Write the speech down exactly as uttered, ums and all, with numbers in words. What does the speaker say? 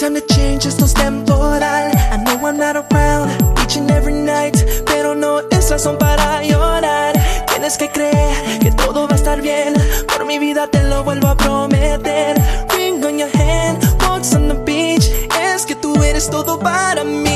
time to change, esto es temporal. I know I'm not around each and every night, pero no es razón para llorar. Tienes que creer que todo va a estar bien, por mi vida te lo vuelvo a prometer. Ring on your hand, walks on the beach, es que tú eres todo para mí.